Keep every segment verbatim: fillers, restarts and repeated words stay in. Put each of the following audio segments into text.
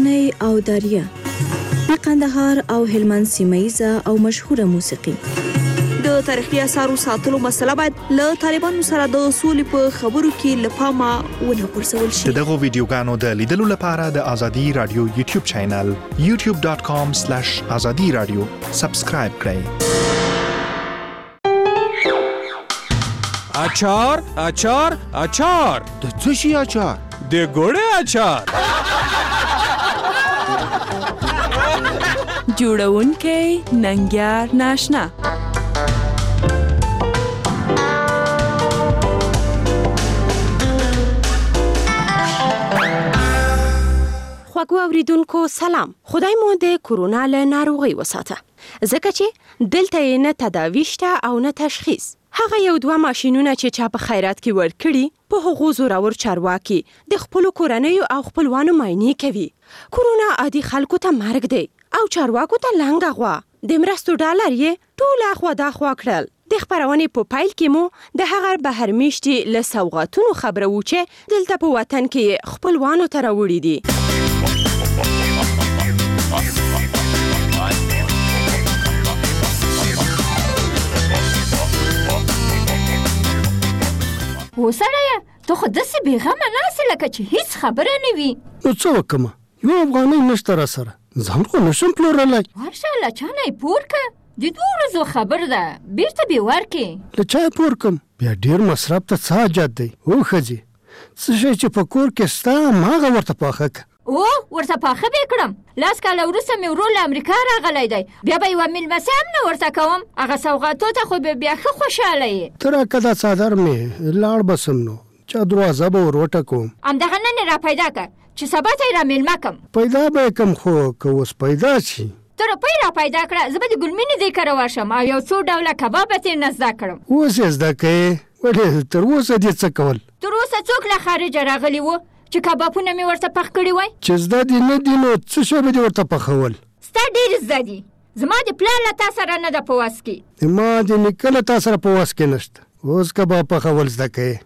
غرنۍ او دریه، د قندهار او هلمند سیمه‌ایزه او مشهوره موسیقي. د تاریخي اثارو ساتلو مسله باید له طالبانو سره د اصول په خبرو کې له پامه ونه غورځول شي. دغه ویډیوګانو د لیدلو لپاره د ازادي رادیو یوټیوب چینل یوټیوب ډاټ کام سلیش ازادي رادیو سبسکرایب کړئ. اچار اچار اچار د څه شي اچار؟ د ګوړې اچار. جوړونکی ننګیار ناشنا. خواږو اوریدونکو سلام. خدای مو د کورونا له ناروغۍ وساته، ځکه چې دلته یې نه تداوی شته او نه تشخیص. هغه یو دوه ماشینونه چې چا په خیرات کې ورکړي، په هغو زورور چارواکي د خپلو کورنیو او خپلوانو معاینې کوي. کورونا عادي خلکو ته مرګ دی او چارواکو ته لنګه غوا. د مرستو ډالر یې ټول اخوا داخوا کړل. د خپرونې په پایل کې مو د هغه بهر میشتي له سوغاتونو خبره و چې دلته په وطن کې خپلوانو ته راوړي دي. وسړیه ته خو داسې بېغمه ناسې لکه چې هیڅ خبره نه وي. نو څه وکړم؟ یو افغانۍ نشته را سره، ځان خو نشم پلورلی. ورشه له چا نه یې پور که، د دوه ورځو خبر ده، بیرته بې ورکې. له چا یې پور کم؟ بیا ډېر مصرف ته څه حاجت دی؟ او ښځې څه شی چې په کور کې ستا هماغه ورته پاخه که. او ورته پاخه به یې کړم. لاس کاله وروسته مې ورور له امریکا راغلی دی، بیا به یوه میلمستیا هم نه ورته کوم. هغه سوغاتو ته خو به بیا ښه خوشحاله یې. ته راکه دا څادر مې لاړ بسم نو چا دروازه به ور وټکوم. همدغه نن یې را پیدا که چې سبا ته یې را میلمه کم. پیدا به یې کم، خو که اوس پیدا شي. ته روپۍ را پیدا کړه، زه به د ګلمینې ځای کره ورشم او یو څو ډوله کباب به ترې نه زده کړم. اوس یې زده کوې؟ ولې تر اوسه دې څه کول؟ تر اوسه څوک له خارجه راغلي وو چې کبابونه مې ورته پخ کړي وای؟ چې زده دي نه دي نو څه شی به دې ورته پخول؟ ستا ډېر زده دي، زما د پلار له تا سره نه ده په وس کې. ما د نیکه له تا سره په وس کې نشته. اوس کباب پخول زده کوې؟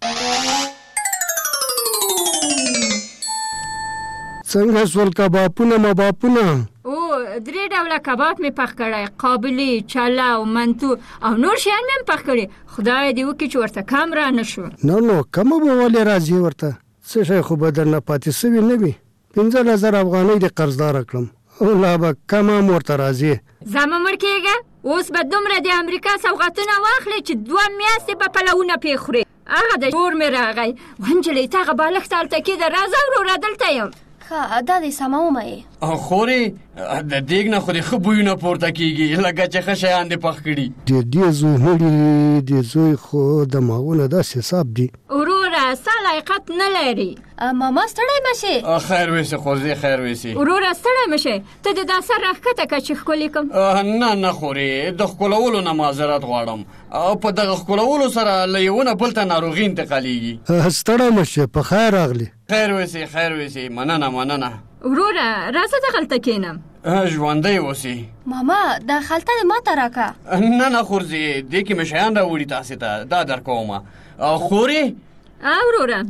څنګه سول کبابونه مباپونه؟ او درې ډوله کباب مې پخ کړی، قابلي، چاله او منتو او نور شیان مې هم پخ کړي. خدای دې وکړي چې ورته کم را نه شو. نو نو کمه به ولې راځي ورته؟ څه شی خو به درنه پاتې سوي نه وي. پنځلس زره افغانۍ دې قرضداره کړم او لا به کم هم ورته راځي. ځه مه مړ کېږه، اوس به دومره د امریکا سوغاتونه واخلې چې دوه میاشتې به پلونه پې خورې. هغه د کور مې راغی. ونجلۍ ته هغه بالښت هلته کېده، راځه وروره دلته یم. ښه دا دې سمه ومایې. خورې د دیګ نه خو دې ښه بویونه پورته کېږي لکه چې ښه شیان دې پخ کړي. د دې زوی مړي د زوی خو دماغونه داسې حساب دي. وروره ستا لایقت نه لري. ماما ستړی مه شې. خیر ویسې خوځې خیر ویسې. وروره ستړی مه شې، ته د دا سر راښکته که چې ښکلې کړم. نه نه خورې، د ښکلولو نه معذرت غواړم. او په دغه ښکلولو سره له یوه نه بل ته ناروغي انتقالېږي. ستړی مه شې، په خیر راغلې. خیر ویسې خیر ویسې، مننه مننه. وروره راځه دغلته کښېنم. ژوندی اوسې. ماما دا خلطه دې ما ته راکه. نه نه خورځې، دې کې مې شیان راوړي تاسې ته، دا در کومه. خورې وروره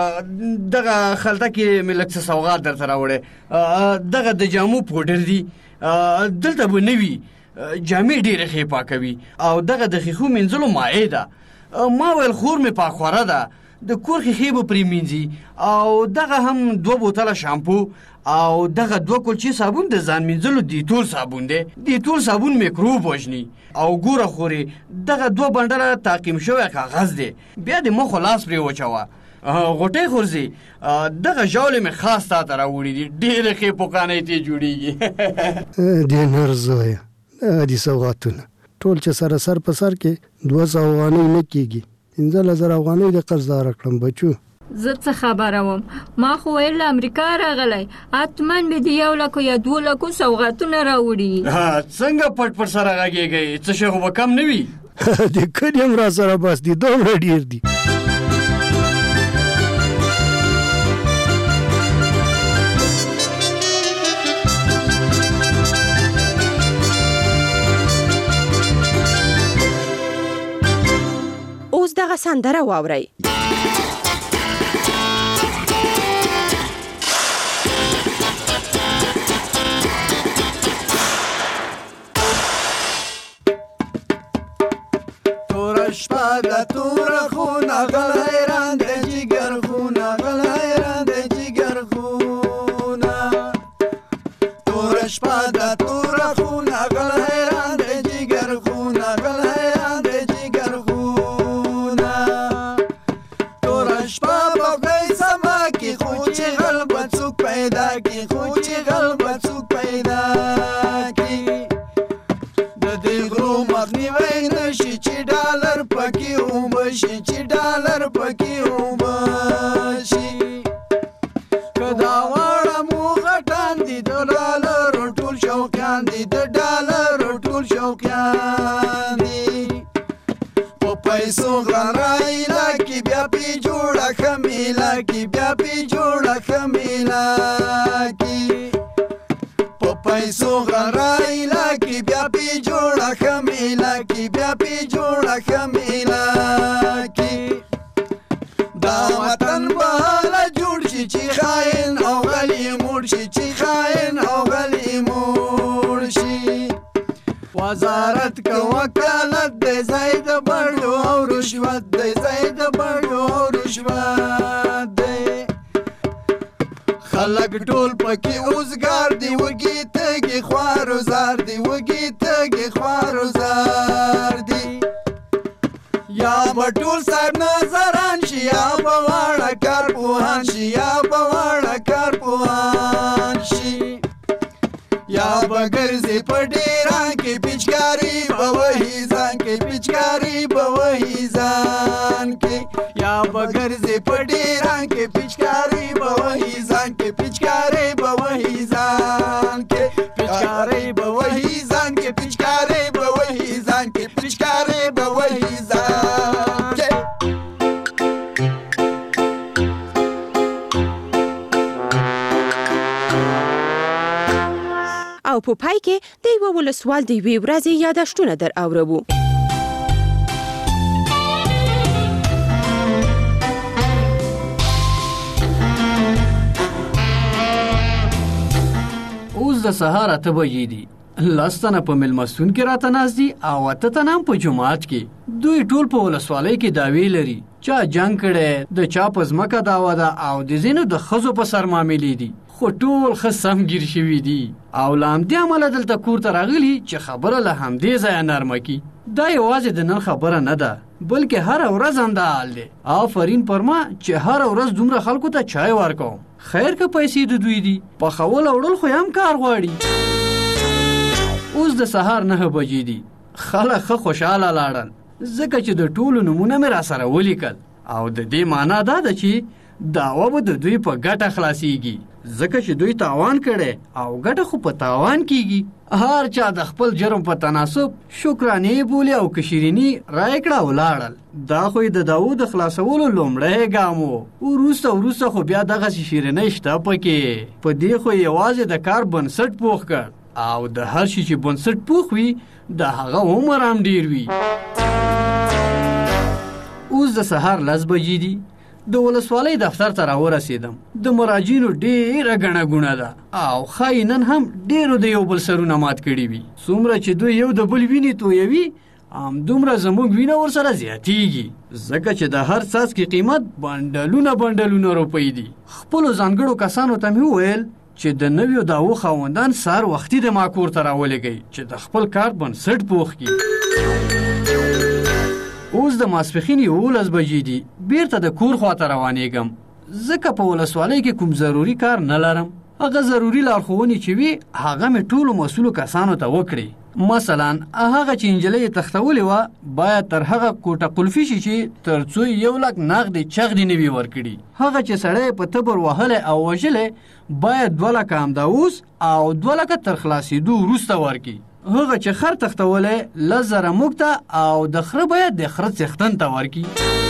دغه خلطه کې مې لږ څه سوغات درته راوړی. دغه د جامو پوډر دي، دلته به نه وي. جامې ډېرې ښې پاکوي او دغه د ښیښو مینځلو مایع ده. ما ویل خور مې پاکخوره ده، د کور ښیښې به پرې مینځي. او دغه هم دوه بوتله شامپو او دغه دوه کلچې صابون د ځان مینځلو دیټول صابون دی. دیټول صابون میکروب وژني. او ګوره خورې دغه دوه بنډله تعقیم شوی کاغذ دی. بیا د مخ و لاس پرې وچوه. غوټۍ خورځي دغه ژاولې مې خاص تا ته راوړي دي، ډېرې ښې پوکانۍ ترې جوړېږي. دې نر زویه دي سوغاتونه ټول چې سره سر په سر کې دوه سوه افغانۍ نه کېږي. پنځلس زره افغانۍ دې قرضداره کړم بچو. زه څه خبره وم؟ ما خو ویل له امریکا راغلی، حتمن مې د یو لکو یا دوه لکو سوغاتونه راوړي. څنګه پټ پټ سره غږېږئ؟ څه شی خو به کم نه وي. د کلي هم را سره بس دي، دومره ډېر دي. اوس دغه سندره واورئ. د تور خون غل حیران د جګر خون غل حیران د جګر خون تور شپه د تور خون غل حیران د جګر خون غل حیران د جګر خون تور شپه په گئی سما کی خو چې غل بڅوک پیدا کی خو چې غل بڅوک پیدا کی د دې غرو مخنیوي نشي چې ډالر پکې وبشي چې ډالر پکې وبشي کدا واړه مو غټان دي د ډالر ټول شوقیان دي د ډالر ټول شوقیان دي په پیسو غران رایلا کې بیا پی جوړه خمیلا کې بیا پی جوړه خمیلا کې په پیسو غران رایلا کې بیا پی جوړه خمیلا کې بیا پی جوړه خمیلا کې دا وطن به جوړ شي چې خاين او غلي مور شي چې خاين او غلي مور شي وزارت کو وکالت د زید بړو او رشوت د زید بړو او رشوت دی خلک ټول پکې اوسګار دی وږي تګي خوارو زار دی وږي تګي خوارو زار دی یا بټول صاحب نظران شي یا بواړه کار پوهان شي یا بواړه کار پوهان شي یا بګرځي په ډیران کې پچکاری به وਹੀ ځان کې پچکاری به وਹੀ ځان کې یا بګرځي په ډیران کې پچکاری به وਹੀ ځان کې پچکاری به وਹੀ ځان کې پچکاری به وਹੀ ځان کې پچکاری به وਹੀ ځان کې پچکاری به وਹੀ ځان کې او په پای کې د یو ولسوال د وی ورځې یادښتونه در اورو. اوس د سهار اته بجې دي. لستنه په ملمستون کې راته ناست دي او اته تنه هم په جومات کې. دوی ټول په ولسوالۍ کې دعوې لري. چا جنګ کړی، د چا په ځمکه دعوه ده او د ځینو د ښځو په سر معاملې دي. خو ټول ښه سم ګیر شوي دي او له همدې امله دلته کور ته راغلي چې خبره له همدې ځایه نرمه کي. دا یوازې د نن خبره نه ده بلکې هره ورځ همدا حال دی. آفرین پر ما چې هره ورځ دومره خلکو ته چای ورکوم. خیر که پیسې د دوی دي، پخول او وړل خو هم کار غواړي. اوس د سهار نهه بجې دي. خلک ښه خوشحاله لاړل ځکه چې د ټولو نومونه مې را سره ولیکل او د دې معنا دا ده چې دعوه به د دوی په ګټه خلاصیږي ځکه چې دوی تاوان کړي او ګټه خو په تاوان کیږي. هر چا د خپل جرم په تناسب شکرانې بولي او کشیرینی راکړه ولاړل. دا خو د داوود خلاصولو لومړی ګام و. وروسته وروسته خو بیا دغه شیرینی شته پکې. په دې خو یوازې د کار بنسټ پوخ کړ او د هر شي چې بنسټ پوخ وي د هغه عمر هم ډیر وي. اوس د سهار لس بجې دي. د ولسوالۍ دفتر ته راورسېدم. د مراجعینو ډېره ګڼه ګوڼه ده او ښایي نن هم ډېرو د یو بل سرونه مات کړي وي. څومره چې دوی یو د بل وینې تویوي همدومره زموږ وینه ورسره زیاتیږي ځکه چې د هر څاڅکي قیمت بنډلونه بنډلونه روپۍ دي. خپلو ځانګړو کسانو ته مې وویل چې د نویو دعوو خاوندان سهار وختي د ما کور ته راولېږئ چې د خپل کار بنسټ پوخ کړي. اوس د ماسپښین یولس بجې دي. بیرته د کور خواته روانېږم ځکه په ولسوالۍ کې کوم ضروري کار نه لرم. هغه ضروري لارښوونې چې وي هغه مې ټولو مسؤلو کسانو ته وکړي. مثلا هغه چې نجلۍ یې تښتولې وه باید تر هغه کوټه قلفي شي چې تر څو یو لک نغدې چغدې نه وي ورکړي. هغه چې سړی په تبر وهلی او وژلی باید دوه لکه همدا اوس او دوه لکه تر خلاصېدو وروسته ورکړي. هغه چې خر تښتولی لس زره موږ ته او د خره باید د خره څښتن ته ورکړي.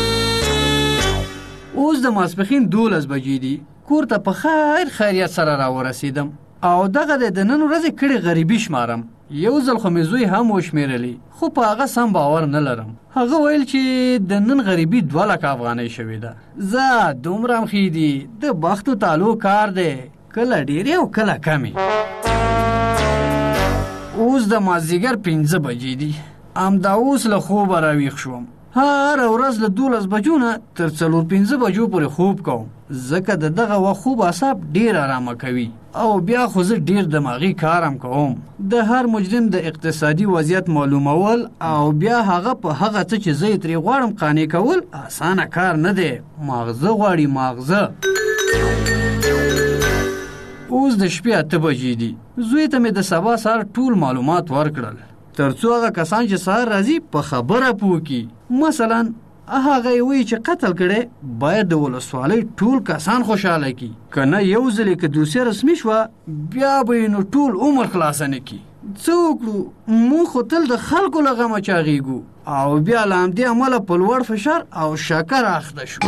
اوس د ماسپښین دولس بجې دي. کور ته په خیر خیریت سره راورسېدم او دغه د نن ورځې کړې غریبي شمارم. یو ځل خو مې زوی هم وشمېرلې خو په هغه سم باور نه لرم. هغه ویل چې د نن غریبي دوه لکه افغانۍ شوې ده. زه دومره هم ښې دي د بختو تالو کار دی کله ډېرې او کله کمې. اوس د مازدیګر پنځه بجې دي. همدا اوس له خوبه راویښ شوم. هر ورځ له دولس بجو نه تر څلور پنځه بجو پورې خوب کوم، ځکه د دغه وخت خوب اعصاب ډیر آرامه کوي او بیا خو زه ډیر دماغي کارم کوم. د هر مجرم د اقتصادي وضعیت معلومول او بیا هغه په هغه څه چې زه یې ترې غواړم قانع کول اسانه کار نه دی. ماغزه غواړي ماغزه. اوس د شپې اته بجې دي. زوی ته مې د سبا سهار ټول معلومات ورکړل تر څو هغه کسان چې سهار راځي په خبره پوه کړي. مثلا هغه یې وایي چې قتل کړی باید د ولسوالۍ ټول کسان خوشحاله کړي، که نه یو ځل یې که دوسیه رسمي شوه بیا به یې نو ټول عمر خلاصه نه کړي. څه وکړو؟ موږ خو تل د خلکو له غمه چاغېږو او بیا له همدې امله په لوړ فشار او شکر اخته شو.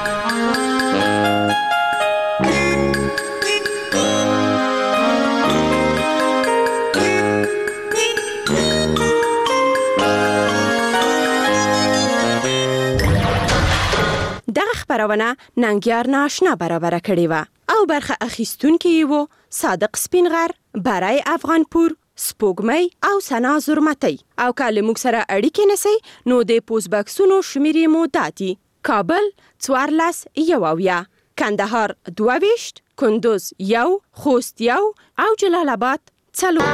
دغه خبرونه ننګیار ناشنا برابره کړې وه او برخه اخیستونکي یې وو صادق سپینغر، برای افغانپور، سپوږمۍ او سنا زرمتۍ. او که له موږ سره اړیکې نیسئ نو د پوسټ بکسونو شمېرې مو دا دي: کابل څوارلس یو اویا، کندهار دوه ویشت، کندوز یو، خوست یو او جلال آباد څلور.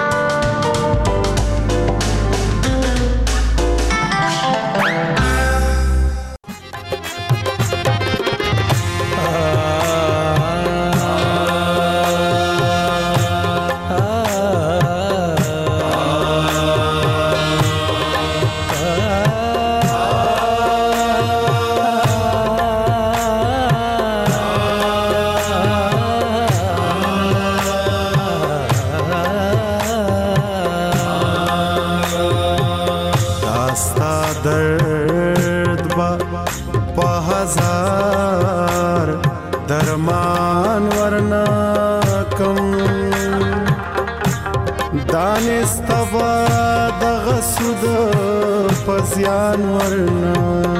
زیان ورنا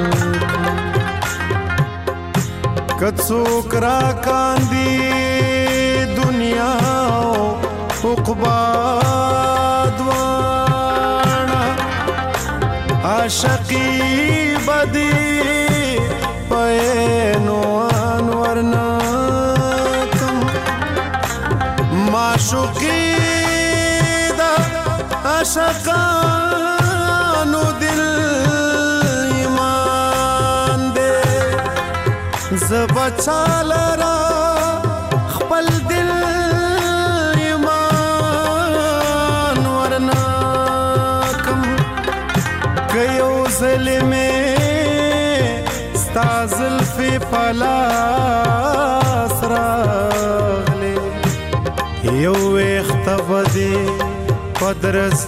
کڅوک را کاندي دنیا عقبا دوانا عاشقی بدی پینو ورنا کم معشوقی دا عاشقانو دل زبچال را خپل دل ایمان ورنا کم کيو ظلمه ستا زلفی پلاس راغلی یو اختبدی پدرس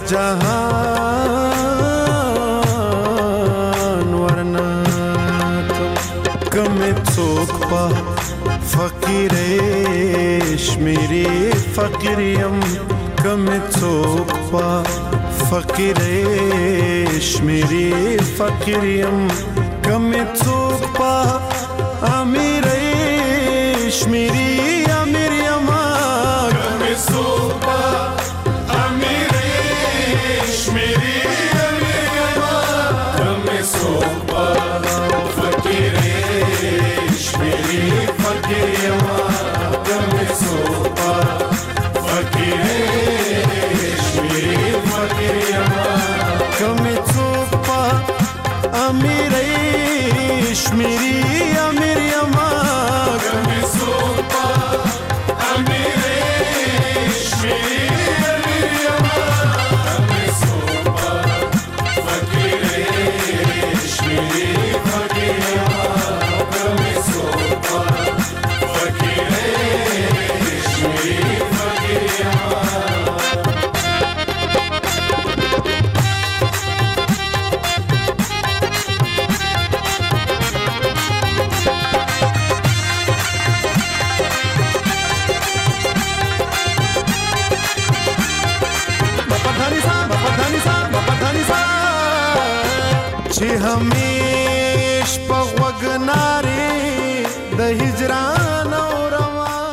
جهان ورنا کم څوک په فقیر شمیری فقیریم کم څوک په فقیر شمیری فقیریم کم څوک په امیر شمیری امیریم کم څوک په امیر شمیری امیریم کم څوک په فقیر شمیری فقیریم کم څوک په فقیر شمیری فقیریم کم څوک په امیر شمیری امیریم کم څوک په امیر شمیری امیریم کم څوک په فقیر شمیری فقیریم کم څوک په فقیر شمیری فقیریم چې همیش په وګناري د هجران